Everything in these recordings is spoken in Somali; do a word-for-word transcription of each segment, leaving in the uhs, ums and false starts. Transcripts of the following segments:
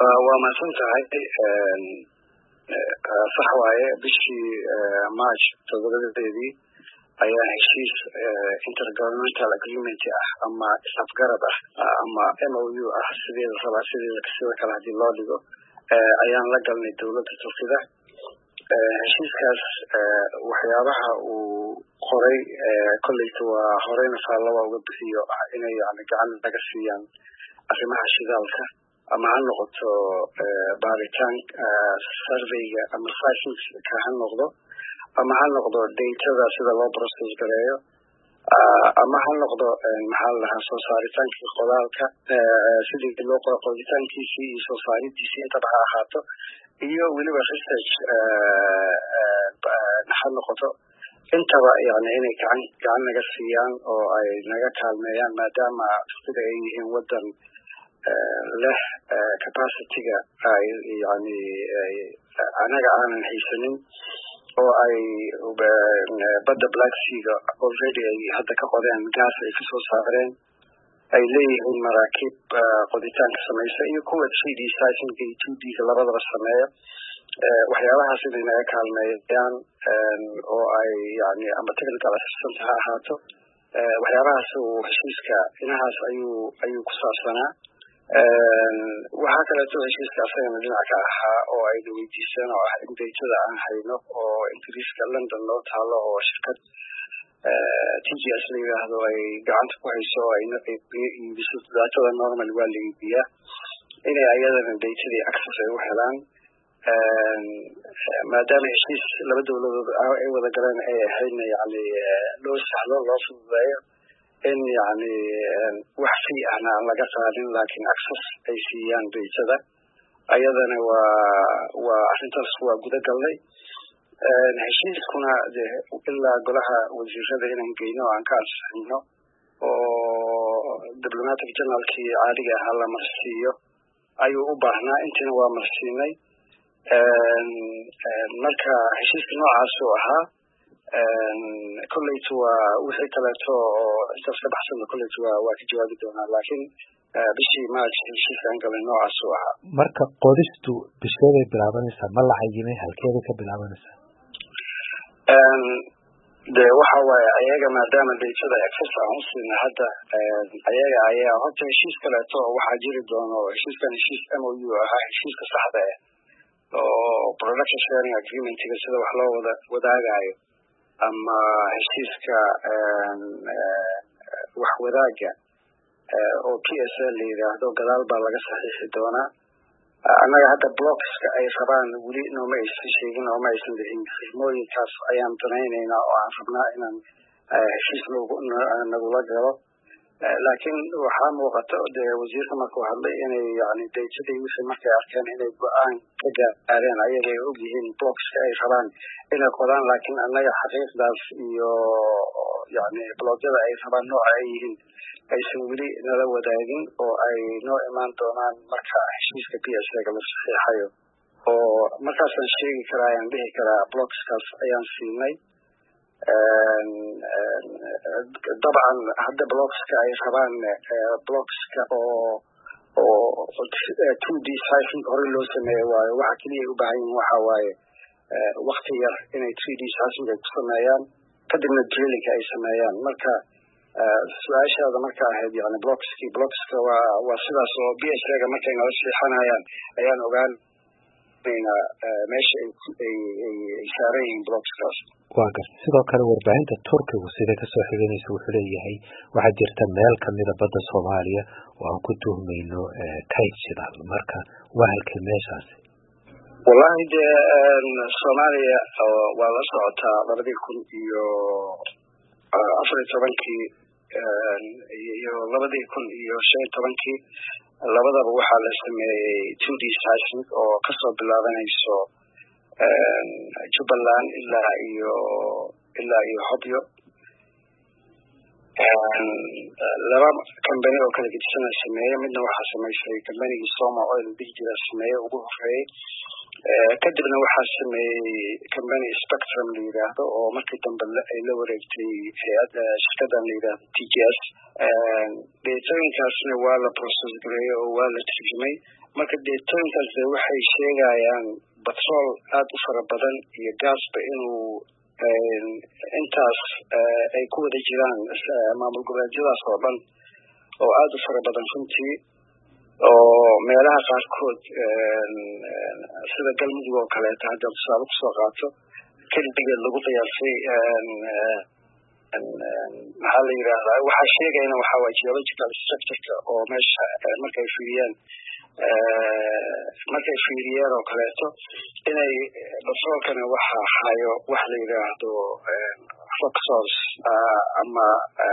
waa mahadsantahay sax waaye bishii March toddobadeedii ayaa heshiis intergovernmental agreement ah ama isafgarad ah ama M O U ah sideeda rabaa sideeda sida kala hadii loo dhigo ayaan la galnay dawladda Turkiga heshiiskaas waxyaabaha uu qoray kolleeyta waa horeyna saalaba uga bixiyo inay yani gacan laga siiyaan arrimaha shidaalka ama ha noqoto baaritaan surveyga ama seismic ha noqdo ama ha noqdo data sida loo process gareeyo ama ha noqdo maxaa la soo saaritaanka qodaalka sidii loo qoro qoditaankiisa iyo soo saaridiisa inta ha ahaato iyo weliba research ha noqoto intaba yani inay gacan gacan naga siiyaan oo ay naga kaalmeeyaan maadaama Turkiga ay yihiin wadan leh capacity-ga ay yani anaga aanan haysanin oo ay badda Black Sea already ay hadda ka qodeen gas ay ka soo saareen ay leeyihiin maraakiib qoditaanka samaysa iyo kuwa three D seismic iyo two D labadaba sameeya waxyaabahaas inay naga kaalmeeyaan oo ay yani ama technical assistance ha ahaato waxyaabahaas uu heshiiska inahaas ayuu ayuu ku saabsanaa waxaa kaleeto heshiiska asagana dhinaca ahaa oo ay weydiiseen oo ah in daytada aan hayno oo ingiriiska London loo taalo oo shirkad T G S la yiraahdo ay gacanta ku hayso ayna iibiso daatada normal waa la iibiyaa inay ayadana daytadii access ay u helaan maadaama heshiis laba dawladood ay wada galeen ay hayna yani loo sahlo loo fududeeyo in yani wax fi ahna laga qaadin laakiin access ay siiyaan daytada ayadana waa waa arrintaas waa guda galnay heshiiskuna ilaa golaha wasiirada inaan geyno aan ka ansixino oo diplomatic generalkii caadiga ahaa la marsiiyo ayuu u baahnaa intiina waa marsiinay marka heshiiska noocaas uu ahaa kolleeytu waa wixii kaleeto oo intaas ka baxsan kolleeytu waa waa ka jawaabi doonaa laakiin bishii March heshiiska aan galay noocaas uu ahaa marka qodistu bisheeday bilaabanaysaa ma la cayimay halkeeda ka bilaabanaysaa de waxa waaye ayaga maadaama daytada access aan u siina hadda ayaga ayaa horta heshiis kaleeto waxaa jiri doono heshiiskan heshiis M O U ahaa heshiiska saxda ah oo production sharing agreement-ga sida wax loo wada wadaagayo ama heshiiska wax wadaaga oo P S L la yiraahdo gadaal baa laga saxiixi doonaa anaga hadda blocks-ka ay rabaan weli nooma aysan sheegin oo ma aysan dhicin xirmooyinkaas ayaan danaynaynaa oo aan rabnaa inaan heshiis nagula galo laakiin waxaa muuqata dee wasiirka markuu hadlay inay yani daytadii wixii markay arkeen inay go-aan ka gaareen ayaga ay og yihiin blocks-ka ay rabaan inay qodaan laakiin annaga xaqiiqdaas iyo yani bloogyada ay rabaan nooca ay yihiin aysan weli nala wadaagin oo ay noo imaan doonaan marka heshiiska P S L-ga la saxiixayo oo markaasaan sheegi karaa ayaan dhihi karaa blocks-kaas ayaan siinay dabcan hadda blocks-ka ay rabaan blocks-ka oo oo two D seismic hore loo sameeyo waayo waxa keliya u baahan yihiin waxa waaye waqti yar inay three D seismic ay ku sameeyaan kadibna drilling ay sameeyaan marka su-aashaada marka ahayd yani blockski blockska waa waa sidaas oo B S L-ga markay nala siixanayaan ayaan ogaanaynaa meesha ay ay saaran yihiin blockskaas waa garta sidoo kale warbaahinta Turkigu sida kasoo xiganaysa wuxuu leeyahay waxaa jirta meel kamida badda Soomaaliya oo aan ku tuhmayno kayd shidaal marka waa halkee meeshaasi wallahi dee Soomaaliya waa la socotaa labadii kun iyo afar iyo tobankii iyo labadii kun iyo shan iyo tobankii labadaba waxaa la sameeyey two D seismic oo kasoo bilaabanayso Jubbaland ilaa iyo ilaa iyo Hobyo laba company oo kala gedisan sameeyay midna waxaa sameysay companygii Soma Oil Digital sameeyay ugu horeeyay kadibna waxaa sameeyay company Spectrum la yiraahdo oo markii dambe ay la wareegtay hay'adda shirkaddan la yiraahdo T G S deetooyinkaasna waa la process gareeyay oo waa la tarjumay marka deetooyinkaas waxay sheegayaan batrool aad u fara badan iyo gaasba inuu intaas ay ku wada jiraan maamul goboleedyadaas oo dhan oo aad u fara badan runtii oo meelaha qaarkood sida galmudug oo kaleeto hadda tusaale kusoo qaato keligeed lagu qiyaasay maxaa la yidhaahdaa waxaa sheegayna waxaa waa geological structure oo meesha markay fiiriyaan markay fiiriyeen oo kaleeto inay batroolkana waxa hayo wax la yiraahdo rock source ama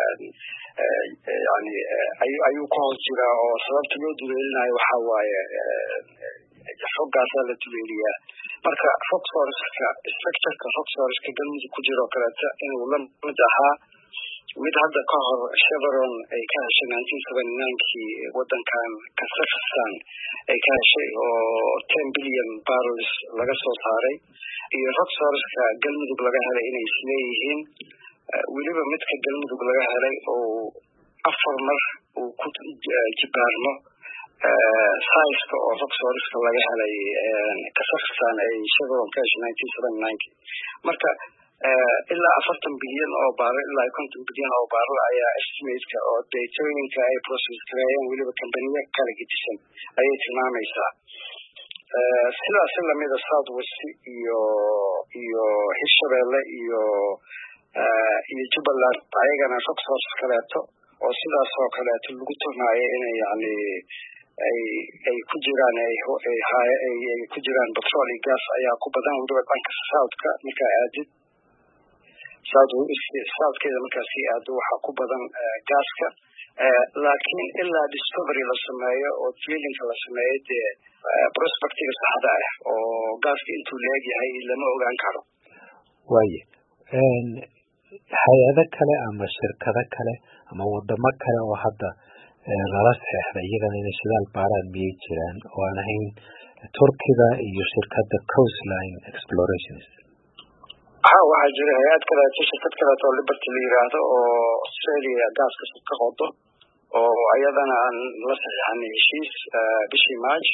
yani ayuu ku hoos jira oo sababta loo duleelinayo waxa waaye xooggaasa la duleeliyaa marka rock source-ka structure-ka rock source-ka galmudug ku jiro kaleeto inuu la mid ahaa mid hadda ka hor Chevron ay ka heshay nineteen seventy-nine-kii wadankan Kazakhstan ay ka heshay oo ten billion barrels laga soo saaray iyo rock source-ka galmudug laga helay inay isleeyihiin weliba midka galmudug laga helay oo afar mar uu ku jibaarmo size-ka oo rock source-ka laga helay Kazakhstan ay Chevron ka heshay nineteen seventy-nine-kii marka ilaa afartan bilyan oo barrel ilaa konton bilyan oo barrel ayaa estimate-ka oo deetooyinka ay process gareeyeen weliba company kala gedisan ayay tilmaamaysaa sidaas lamida South West iyo iyo Hirshabelle iyo iyo Jubaland ayagana rock source kaleeto oo sidaas oo kaleeto lagu turnayo inay yani ay ay ku jiraan ay ay ay ku jiraan petrol iyo gas ayaa ku badan weliba dhanka South-ka marka aadid South-keeda markaasi aad waxaa ku badan gaaska laakiin ilaa discovery la sameeyo oo drilling la sameeyo dee prospectiga saxda ah oo gaaska intuu leeyahay lama ogaan karo waaye hay'ado kale ama shirkado kale ama wadamo kale oo hadda lala saxeexday iyagana inay shidaal baaraan miyay jiraan oo aan ahayn Turkiga iyo shirkadda Coastline Explorations ها waxaa jira hay'ad kale shirkad kale oo Liberty la yiraahdo oo Australia gaaska ka qodo oo ayadana aan la saxiixanay heshiis bishii March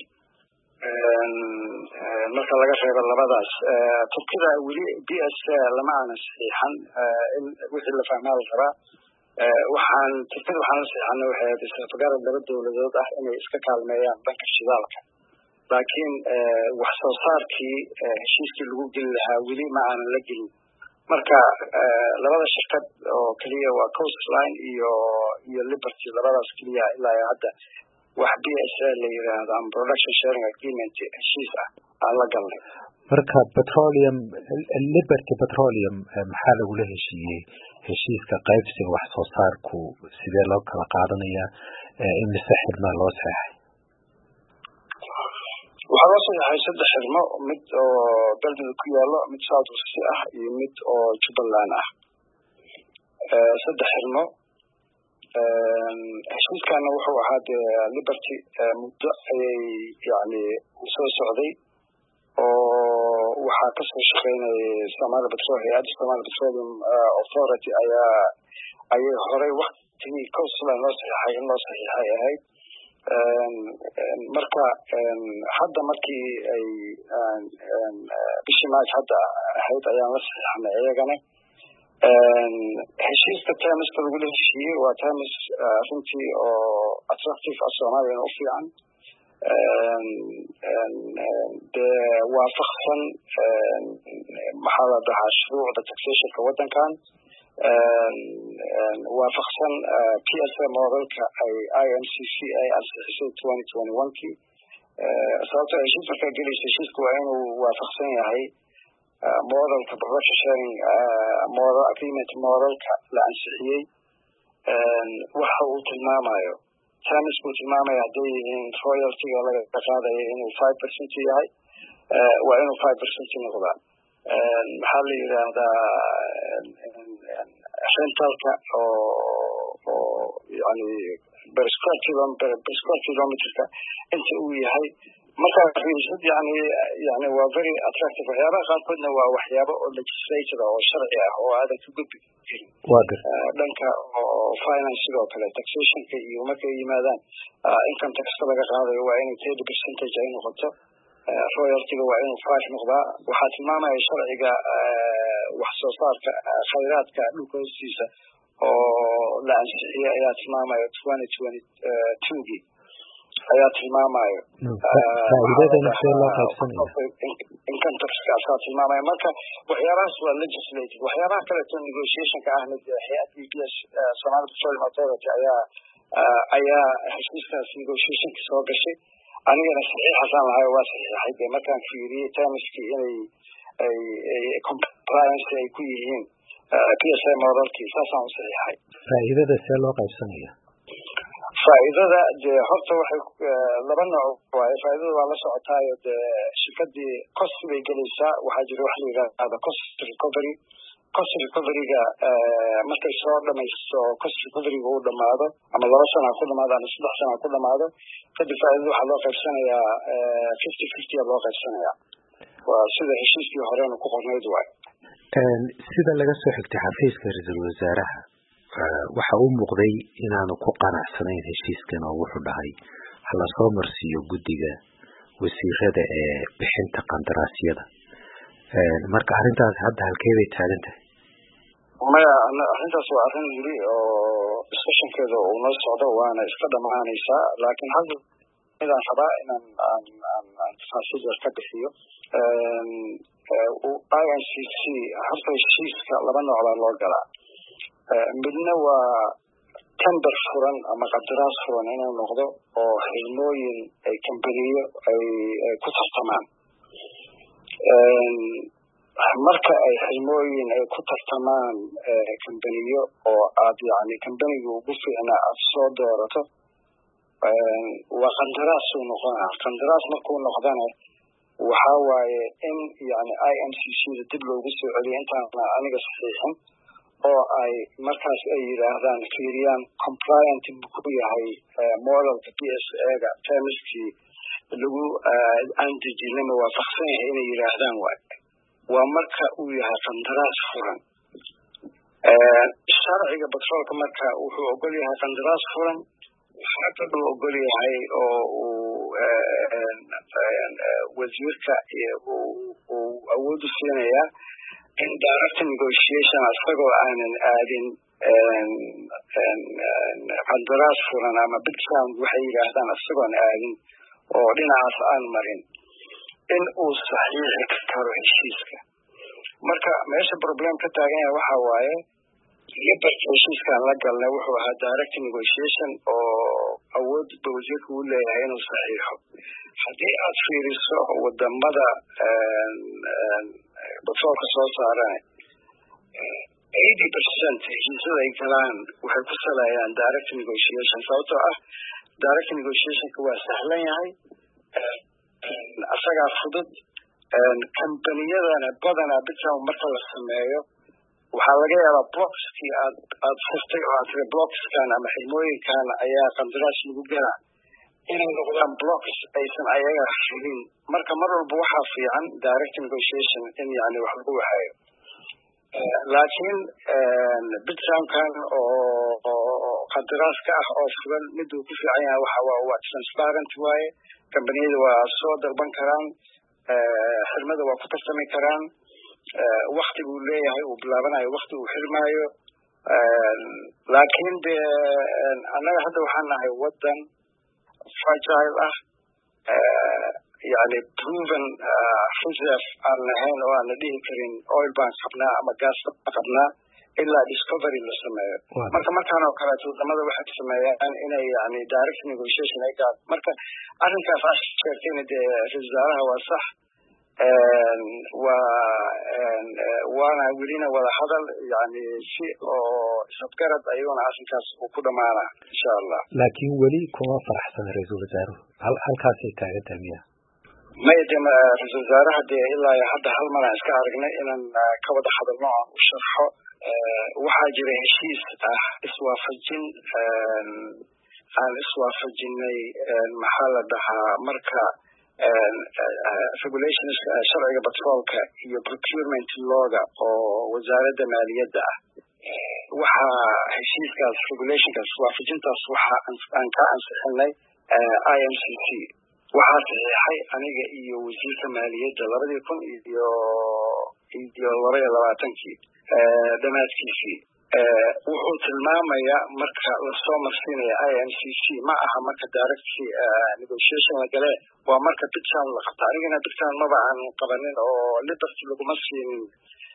marka laga reebo labadaas Turkiga weli B S lama aan saxiixan in wixii la fahmaa la rabaa waxaan Turkiga waxaan la saxiixanay waxay isticmaalaan laba dawladood ah inay iska kaalmeeyaan dhanka shidaalka laakiin wax soo saarkii heshiiskii lagu geli lahaa weli ma aan la gelin marka labada shirkad oo kaliya waa Coastline iyo iyo Liberty labadaas kaliya ilaa hadda wax B S la yiraahdo am production sharing agreement heshiis ah aan la galnay marka petroleum Liberty Petroleum maxaa lagu la heshiiyey heshiiska qaybsiga wax soo saarku sidee loo kala qaadanayaa in mise xirma loo saxay waxaa loo saxay saddex xirmo mid oo galmudug ku yaalo mid South West ah iyo mid oo Jubaland ah saddex xirmo heshiiskana wuxuu ahaa Liberty muddo ayay yani soo socday oo waxaa ka soo shaqeynay Somali Petroleum hay'adda Somali Petroleum Authority ayaa ayay horay waqtigii Coastline loo saxay in loo saxiixay ahayd marka hadda markii ay bishii March hadda ahayd ayaan la saxiixnay iyagana heshiiska termiska lagu heshiiyey waa termis runtii oo attractive ah Soomaaliya u fiican dee waafaqsan maxaa la dhahaa shuruucda taxationka wadankan waafaqsan P S A modelka ay I M C C ay ansixisay twenty twenty-one-kii sababtoo ah heshiis markaa gelaysa heshiisku waa inuu waafaqsan yahay modelka production sharing model agreement modelka la ansixiyey waxa uu tilmaamayo terms uu tilmaamaya hadday yihiin royalty-ga laga qaadayo inuu five percent yahay waa inuu five percent noqdaa maxaa la yiraahdaa rentalka oo oo yani per square kilometer per square kilometer inta uu yahay marka fiirsad yani yani waa very attractive waxyaabaha qaarkoodna waa waxyaabo oo legislature oo sharci ah oo aad ku gudbi karin dhanka oo finance sidoo kale taxationka iyo markay yimaadaan income tax laga qaadayo waa inay thirty percent ay noqoto royalty-ga waa inuu five noqdaa waxaa tilmaamaya sharciga wax soo saarka khayraadka dhulka hoostiisa oo la ansixiyay ayaa tilmaamaya twenty twenty-two ayaa tilmaamayo income taxka asaa tilmaamaya marka waxyaabahaas waa legislative waxyaabaha kaleeto negotiationka ahna hay-adda E P S Somali Petroleum Authority ayaa ayaa heshiiskaas negotiationka soo gashay anigana saxiixasaan lahay waa saxiixay dee markaan fiiriyey termskii inay ay compliance ay ku yihiin P S A modelkii saasaan u saxiixay faa'iidada see loo qaybsanaya faa'iidada dee horta waxay laba nooc waaye faa'iidada waa la socotaayo dee shirkadii cost bay gelaysaa waxaa jira wax la yidhaahdo cost recovery cost recoveryga markay soo dhamayso cost recoveryga uu dhamaado ama laba sana ku dhamaado ama saddex sana ku dhamaado kadib faa'iidada waxaa loo qaybsanayaa fifty fifty loo qaybsanayaa waa sida heshiiskii horena ku qornayd waaye sida laga soo xigtay xafiiska ra-iisul wasaaraha waxa uu muuqday inaanu ku qanacsanayn heshiiskan oo wuxuu dhahay hala soo marsiiyo guddiga wasiirada ee bixinta qandaraasyada marka arrintaas hadda halkee bay taagan tahay maya arrintaas waa arrin yiri oo discussionkeeda uu noo socdo waana iska dhamaanaysaa laakiin hadda midaan rabaa inaan aan aan tafaasiil yar ka bixiyo I N C C horta heshiiska laba nooc baa loo galaa midna waa tender furan ama qandaraas furan inuu noqdo oo xirmooyin ay kambaniyo ay ku tartamaan marka ay xirmooyin ay ku tartamaan kambaniyo oo aad yani kambaniga ugu fiicnaa aad soo doorato waa qandaraas uu noqonaa qandaraas markuu noqdana waxaa waaye in yani I N C C da dib loogu soo celiyo intaana aniga saxiixin oo ay markaas ay yidhaahdaan fiiriyaan compliant ku yahay modelka P S A-ga termskii lagu aan dejinama waafaqsan yahay inay yidhaahdaan waay waa marka uu yahay qandaraas furan sharciga batroolka marka wuxuu ogol yahay qandaraas furan waxaa kaloo ogol yahay oo uu wasiirka uu awood u siinayaa in direct negotiation asagoo aanan aadin qandaraas furan ama big sound waxay yidhaahdaan asagoon aadin oo dhinacaas aan marin in uu saxiixi karo heshiiska marka meesha problem ka taagan yahay waxa waaye iyo barka heshiiskaan la galnay wuxuu ahaa direct negotiation oo awood ba wasiirka uu leeyahay inuu saxiixo haddii aad fiiriso wadamada batroolka soo saarane eighty percent heshiisyada ay galaan waxay ku saleeyaan direct negotiation sababtoo ah direct negotiationka waa sahlan yahay asagaa fudud kambaniyadana badanaa bitan marka la sameeyo waxaa laga yaabaa blockskii aad aad furtay oo aad tiri blockskan ama xirmooyinkan ayaa qandaraas lagu galaa inay noqdaan blocks aysan ayaga rabin marka mar walba waxaa fiican direct negotiation in yani wax lagu waxeeyo laakiin bitsankan oo qadaraaska ah oo fulan miduu ku fiican yahay waxa waa transparent waaye kambaniyada waa soo dalban karaan xirmada waa ku tartami karaan wakti buu leeyahay uu bilaabanayo wakti uu xirmaayo laakiin de annaga hadda waxaan nahay wadan fragile ah yani proven reserve aan lahayn oo aan la dhihi karin oil baan qabnaa ama gas qabnaa ilaa discovery la sameeyo marka markaan oo kaleeto wadamada waxay sameeyaan inay yani direct negotiation ay gaad marka arrinkaas aad sheegtayna dee ra-iisul wasaaraha waa sax waa waana welina wada hadal yani si oo isabgarad ayuuna arrinkaas uu ku dhamaana insha allah laakiin weli kuma faraxsan ra-iisul wasaaruhu hal halkaasay taagan tahay miya maya de ra-iisul wasaaraha dee ilaa hadda hal malaan iska aragnay inaan ka wada hadalno aan u sharxo waxaa jira heshiis ah iswaafajin aan iswaafajinay maxaa la dhahaa marka regulations sharciga batroolka iyo procurement looga oo wasaaradda maaliyadda ah waxaa heshiiskaas regulationkaas waafajintaas waxa aan ka ansixinay I M C C waxaa saxiixay aniga iyo wasiirka maaliyadda labadii kun iyo iyo laba iyo labaatankii dhammaadkiisii wuxuu tilmaamayaa marka lasoo marsiinaya I M C C ma aha marka direct negotiation la gale waa marka bidtaan la qabta anigana bidtaan maba aan qabanin oo liberty laguma siinin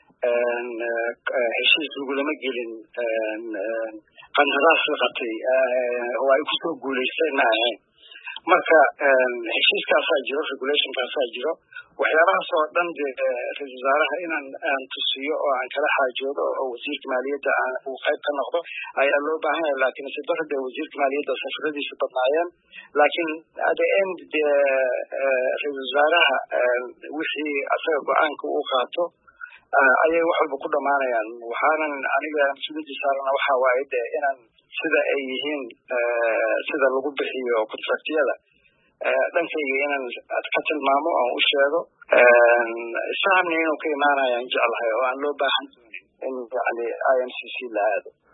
heshiis lagulama gelin qandaraas la qabtay oo ay kusoo guulaysteen ma ahayn marka heshiiskaasaa jiro regulationkaasaa jiro waxyaabahaas oo dhan dee ra-iisul wasaaraha inaan aan tusiyo oo aan kala xaajoodo oo wasiirka maaliyadda uu qayb ka noqdo ayaa loo baahan yahay laakiin sidoo dee wasiirka maaliyadda safaradiisa badnaayeen laakiin at the end dee ra-iisul wasaaraha wixii asaga go-aanka uu qaato ayay wax walba ku dhammaanayaan waxaanan aniga mas-uuliyadda saarana waxaa waaye dee inaan sida ay yihiin sida lagu bixiyo contractyada dhankayga inaan ka tilmaamo aan u sheego sahamna inuu ka imaanayaan jeclahay oo aan loo baahan doonin in yani I M C C la aado